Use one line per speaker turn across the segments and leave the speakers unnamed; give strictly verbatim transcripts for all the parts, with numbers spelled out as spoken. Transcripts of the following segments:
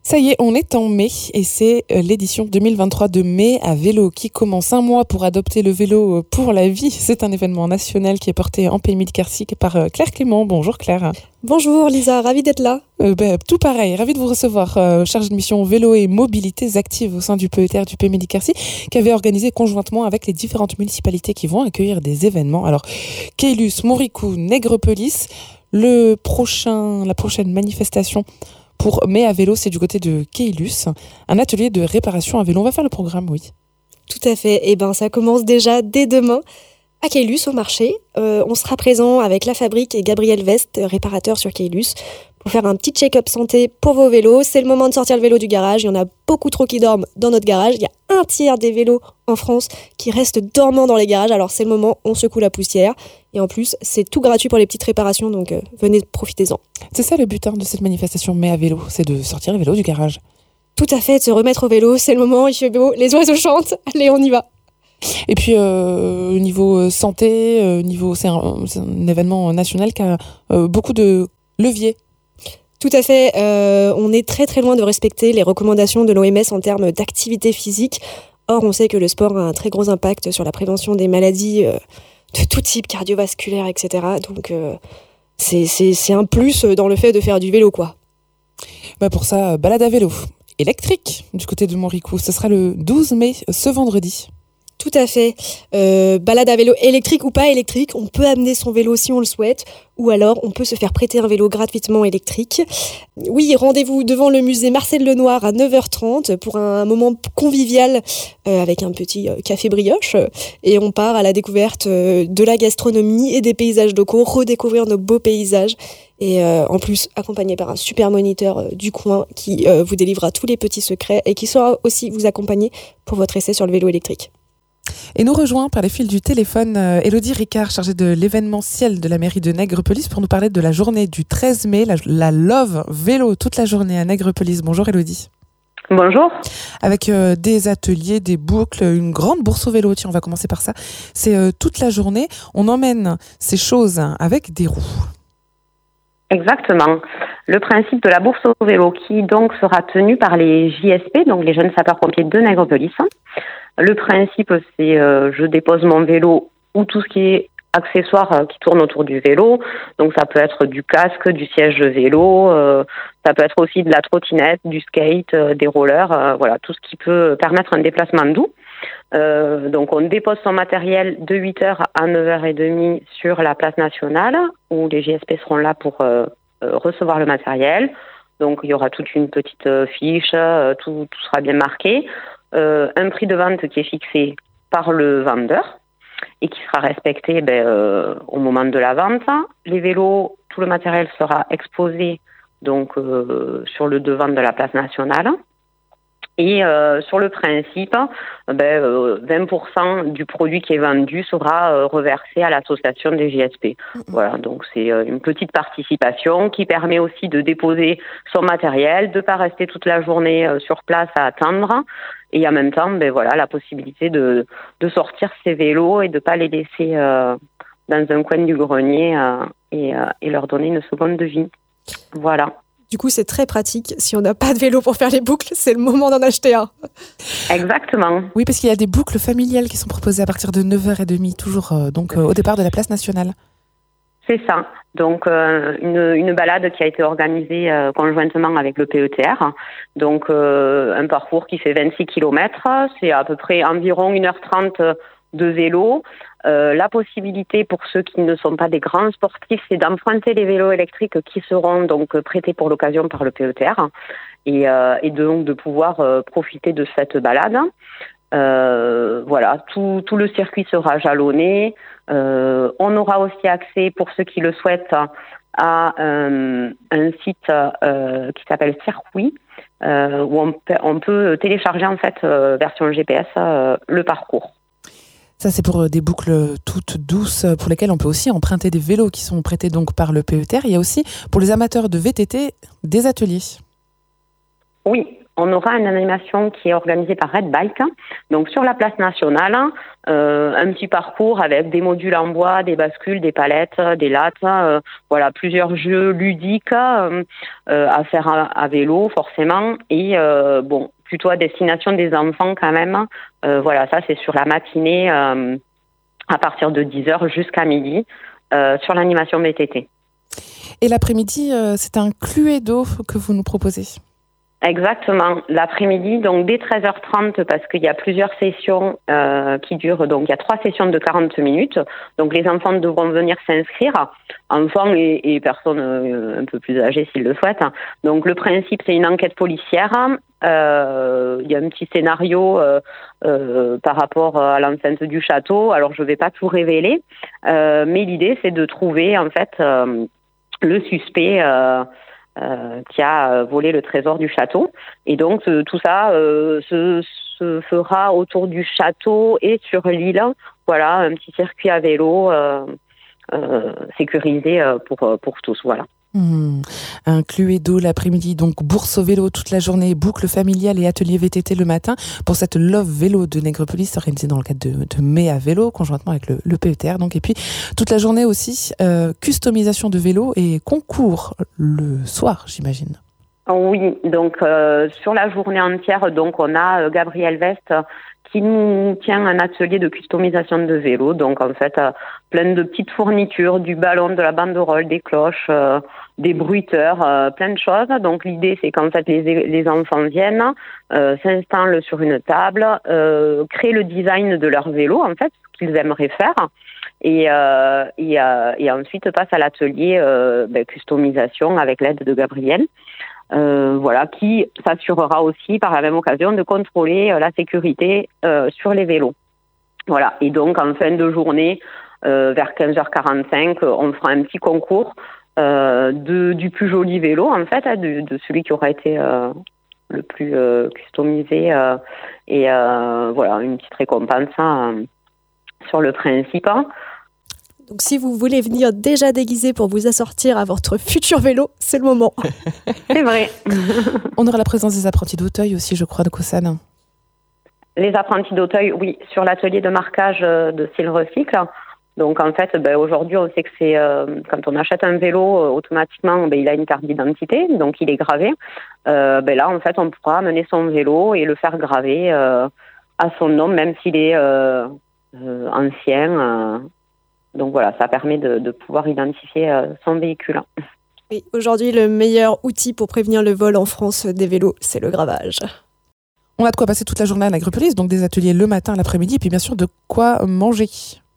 Ça y est, on est en mai et c'est l'édition deux mille vingt-trois de Mai à vélo qui commence. Un mois pour adopter le vélo pour la vie. C'est un événement national qui est porté en Pays de Quercy par Claire Clément. Bonjour Claire.
Bonjour Lisa, ravie d'être là.
Euh, bah, tout pareil, ravie de vous recevoir. Euh, chargée de mission vélo et mobilités actives au sein du P E T R du Pays de Quercy qui avait organisé conjointement avec les différentes municipalités qui vont accueillir des événements. Alors, Caylus, Montricoux, Nègrepelisse, le prochain, la prochaine manifestation pour Mai à vélo, c'est du côté de Caylus, un atelier de réparation à vélo. On va faire le programme, oui.
Tout à fait. Et ben, ça commence déjà dès demain à Caylus, au marché. Euh, on sera présent avec La Fabrique et Gabriel Vest, réparateur sur Caylus, pour faire un petit check-up santé pour vos vélos. C'est le moment de sortir le vélo du garage. Il y en a beaucoup trop qui dorment dans notre garage. Il y a un tiers des vélos en France qui restent dormants dans les garages. Alors c'est le moment, on secoue la poussière. Et en plus, c'est tout gratuit pour les petites réparations, donc euh, venez, profitez-en.
C'est ça le but hein, de cette manifestation Mai à vélo, c'est de sortir le vélo du garage.
Tout à fait, de se remettre au vélo. C'est le moment, il fait beau, les oiseaux chantent. Allez, on y va.
Et puis, euh, au niveau santé, euh, niveau, c'est, un, c'est un événement national qui a euh, beaucoup de leviers.
Tout à fait. Euh, on est très très loin de respecter les recommandations de l'O M S en termes d'activité physique. Or, on sait que le sport a un très gros impact sur la prévention des maladies euh, de tout type, cardiovasculaires, et cetera. Donc, euh, c'est, c'est, c'est un plus dans le fait de faire du vélo, quoi.
Bah pour ça, balade à vélo électrique du côté de Montricoux. Ce sera le douze mai, ce vendredi.
Tout à fait. Euh, balade à vélo électrique ou pas électrique, on peut amener son vélo si on le souhaite, ou alors on peut se faire prêter un vélo gratuitement électrique. Oui, rendez-vous devant le musée Marcel Lenoir à neuf heures trente pour un moment convivial euh, avec un petit euh, café brioche. Et on part à la découverte euh, de la gastronomie et des paysages locaux, redécouvrir nos beaux paysages. Et euh, en plus, accompagné par un super moniteur euh, du coin qui euh, vous délivrera tous les petits secrets et qui saura aussi vous accompagner pour votre essai sur le vélo électrique.
Et nous rejoint par les fils du téléphone euh, Élodie Ricard, chargée de l'événementiel de la mairie de Nègrepelisse pour nous parler de la journée du treize mai, la, la Love Vélo toute la journée à Nègrepelisse. Bonjour Élodie.
Bonjour.
Avec euh, des ateliers, des boucles, une grande bourse au vélo. Tiens, on va commencer par ça. C'est euh, toute la journée. On emmène ces choses avec des roues.
Exactement. Le principe de la bourse au vélo qui donc sera tenu par les J S P, donc les jeunes sapeurs-pompiers de Nègrepelisse. Le principe, c'est euh, je dépose mon vélo ou tout ce qui est accessoire euh, qui tourne autour du vélo. Donc ça peut être du casque, du siège de vélo, euh, ça peut être aussi de la trottinette, du skate, euh, des rollers, euh, voilà, tout ce qui peut permettre un déplacement doux. Euh, donc on dépose son matériel de huit heures à neuf heures trente sur la place nationale où les J S P seront là pour euh, euh, recevoir le matériel. Donc il y aura toute une petite euh, fiche, euh, tout, tout sera bien marqué. Euh, un prix de vente qui est fixé par le vendeur et qui sera respecté ben, euh, au moment de la vente. Les vélos, tout le matériel sera exposé donc euh, sur le devant de la place nationale. Et euh, sur le principe, ben, euh, vingt pour cent du produit qui est vendu sera euh, reversé à l'association des J S P. Mmh. Voilà, donc c'est euh, une petite participation qui permet aussi de déposer son matériel, de ne pas rester toute la journée euh, sur place à attendre. Et en même temps, ben, voilà, la possibilité de, de sortir ses vélos et de ne pas les laisser euh, dans un coin du grenier euh, et, euh, et leur donner une seconde de vie. Voilà.
Du coup, c'est très pratique. Si on n'a pas de vélo pour faire les boucles, c'est le moment d'en acheter un.
Exactement.
Oui, parce qu'il y a des boucles familiales qui sont proposées à partir de neuf heures trente, toujours euh, donc, euh, au départ de la place nationale.
C'est ça. Donc, euh, une, une balade qui a été organisée euh, conjointement avec le P E T R. Donc, euh, un parcours qui fait vingt-six kilomètres. C'est à peu près environ une heure trente de vélo. Euh, la possibilité pour ceux qui ne sont pas des grands sportifs, c'est d'emprunter les vélos électriques qui seront donc prêtés pour l'occasion par le P E T R et, euh, et donc de pouvoir euh, profiter de cette balade. Euh, voilà, tout, tout le circuit sera jalonné. Euh, on aura aussi accès, pour ceux qui le souhaitent, à euh, un site euh, qui s'appelle Circuit, euh, où on peut, on peut télécharger en fait euh, version G P S euh, le parcours.
Ça, c'est pour des boucles toutes douces pour lesquelles on peut aussi emprunter des vélos qui sont prêtés donc par le P E T R. Il y a aussi, pour les amateurs de V T T, des ateliers.
Oui, on aura une animation qui est organisée par Red Bike, donc sur la place nationale, euh, un petit parcours avec des modules en bois, des bascules, des palettes, des lattes, euh, voilà, plusieurs jeux ludiques euh, euh, à faire à, à vélo forcément, et euh, bon, plutôt à destination des enfants quand même. Euh, voilà, ça c'est sur la matinée euh, à partir de dix heures jusqu'à midi euh, sur l'animation V T T.
Et l'après-midi, euh, c'est un Cluedo que vous nous proposez.
Exactement, l'après-midi, donc dès treize heures trente, parce qu'il y a plusieurs sessions euh, qui durent, donc il y a trois sessions de quarante minutes, donc les enfants devront venir s'inscrire, enfants et, et personnes euh, un peu plus âgées s'ils le souhaitent. Donc le principe, c'est une enquête policière, euh, il y a un petit scénario euh, euh, par rapport à l'enceinte du château, alors je ne vais pas tout révéler, euh, mais l'idée c'est de trouver en fait euh, le suspect euh, Euh, qui a volé le trésor du château. Et donc, euh, tout ça euh, se, se fera autour du château et sur l'île. Voilà, un petit circuit à vélo euh, euh, sécurisé pour, pour tous. Voilà.
Mmh. Un Cluedo l'après-midi, donc bourse au vélo toute la journée, boucle familiale et atelier V T T le matin pour cette Love Vélo de Nègrepelisse organisée dans le cadre de, de Mai à vélo, conjointement avec le, le P E T R. Donc, et puis toute la journée aussi, euh, customisation de vélo et concours le soir, j'imagine.
Oui, donc euh, sur la journée entière, donc on a euh, Gabriel Vest qui nous tient un atelier de customisation de vélo. Donc en fait, euh, plein de petites fournitures, du ballon, de la banderole, des cloches, euh, des bruiteurs, euh, plein de choses. Donc l'idée, c'est qu'en fait les, les enfants viennent, euh, s'installent sur une table, euh, créent le design de leur vélo, en fait, ce qu'ils aimeraient faire. Et, euh, et, euh, et ensuite passent à l'atelier euh, ben, customisation avec l'aide de Gabriel. Euh, voilà, qui s'assurera aussi par la même occasion de contrôler euh, la sécurité euh, sur les vélos. Voilà, et donc en fin de journée, euh, vers quinze heures quarante-cinq, on fera un petit concours euh, de, du plus joli vélo, en fait, hein, de, de celui qui aura été euh, le plus euh, customisé, euh, et euh, voilà, une petite récompense euh, sur le principe. Hein.
Donc si vous voulez venir déjà déguisé pour vous assortir à votre futur vélo, c'est le moment.
C'est vrai.
On aura la présence des apprentis d'Auteuil aussi, je crois, de Cossan.
Les apprentis d'Auteuil, oui, sur l'atelier de marquage de Style Recycle. Donc en fait, ben, aujourd'hui, on sait que c'est euh, quand on achète un vélo, euh, automatiquement, ben, il a une carte d'identité, donc il est gravé. Euh, ben là, en fait, on pourra amener son vélo et le faire graver euh, à son nom, même s'il est euh, euh, ancien. Euh, Donc voilà, ça permet de, de pouvoir identifier euh, son véhicule.
Oui, aujourd'hui, le meilleur outil pour prévenir le vol en France des vélos, c'est le gravage.
On a de quoi passer toute la journée à Nègrepelisse, donc des ateliers le matin, l'après-midi, et puis bien sûr de quoi manger.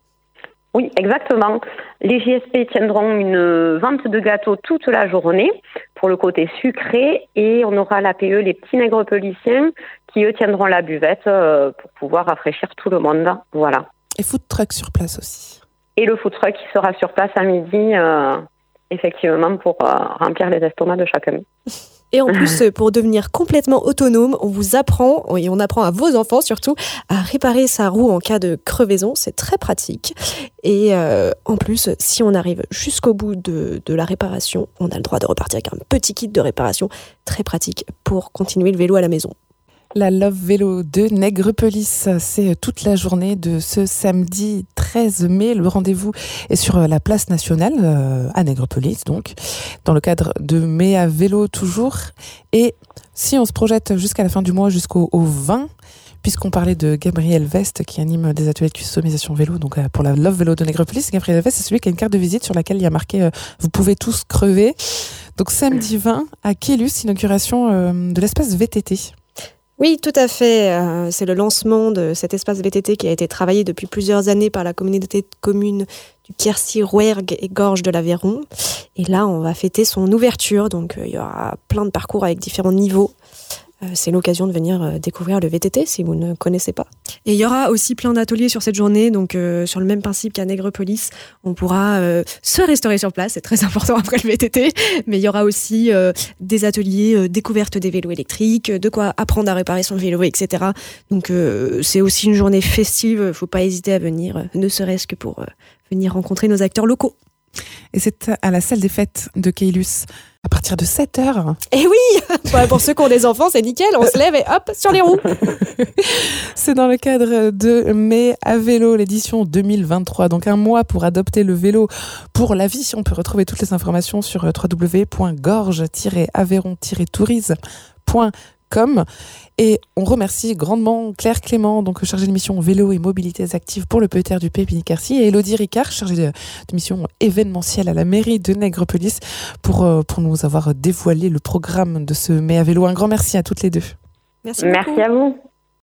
Oui, exactement. Les J S P tiendront une vente de gâteaux toute la journée pour le côté sucré, et on aura à l'A P E les petits Nègrepellissiens qui, eux, tiendront la buvette euh, pour pouvoir rafraîchir tout le monde. Voilà.
Et food truck sur place aussi.
Et le food truck qui sera sur place à midi, euh, effectivement, pour euh, remplir les estomacs de chacun.
Et en plus, pour devenir complètement autonome, on vous apprend, et on apprend à vos enfants surtout, à réparer sa roue en cas de crevaison. C'est très pratique. Et euh, en plus, si on arrive jusqu'au bout de, de la réparation, on a le droit de repartir avec un petit kit de réparation très pratique pour continuer le vélo à la maison.
La Love Vélo de Nègrepelisse, c'est toute la journée de ce samedi treize mai. Le rendez-vous est sur la place nationale à Nègrepelisse, donc dans le cadre de Mai à vélo toujours. Et si on se projette jusqu'à la fin du mois, jusqu'au au vingt, puisqu'on parlait de Gabriel Vest qui anime des ateliers de customisation vélo, donc pour la Love Vélo de Nègrepelisse, Gabriel Vest, c'est celui qui a une carte de visite sur laquelle il y a marqué euh, « Vous pouvez tous crever ». Donc samedi vingt à Quélus, inauguration euh, de l'espace V T T.
Oui, tout à fait. Euh, c'est le lancement de cet espace V T T qui a été travaillé depuis plusieurs années par la communauté de communes du Quercy, Rouergue et Gorges de l'Aveyron. Et là, on va fêter son ouverture. Donc, euh, il y aura plein de parcours avec différents niveaux. Euh, c'est l'occasion de venir euh, découvrir le V T T si vous ne connaissez pas. Et il y aura aussi plein d'ateliers sur cette journée. Donc, euh, sur le même principe qu'à Nègrepelisse, on pourra euh, se restaurer sur place. C'est très important après le V T T. Mais il y aura aussi euh, des ateliers euh, découverte des vélos électriques, de quoi apprendre à réparer son vélo, et cetera. Donc, euh, c'est aussi une journée festive. Il ne faut pas hésiter à venir, euh, ne serait-ce que pour euh, venir rencontrer nos acteurs locaux.
Et c'est à la salle des fêtes de Caylus à partir de sept heures.
Et oui, ouais, pour ceux qui ont des enfants, c'est nickel, on se lève et hop, sur les roues.
C'est dans le cadre de Mai à vélo, l'édition deux mille vingt-trois. Donc un mois pour adopter le vélo pour la vie. On peut retrouver toutes les informations sur w w w point gorge tiret aveyron tiret tourisme point com. Et on remercie grandement Claire Clément, donc chargée de mission vélo et mobilités actives pour le P E T R du Pays-Quercy, et Elodie Ricard, chargée de, de mission événementielle à la mairie de Nègrepelisse, pour, pour nous avoir dévoilé le programme de ce Mai à vélo. Un grand merci à toutes les deux.
Merci beaucoup.
Merci à vous.